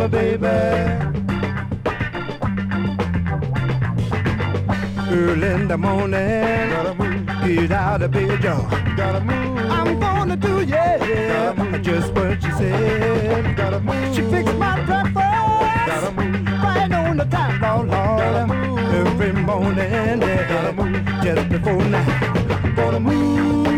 my baby. Early in the morning, gotta move. Get out of bed, y'all. Gotta move. I'm gonna do, yeah, just what she said. Gotta move. She fixed my breakfast. Gotta move. Right on the time, Lord. Gotta move. Every morning, yeah, gotta move. Just before night, gonna move.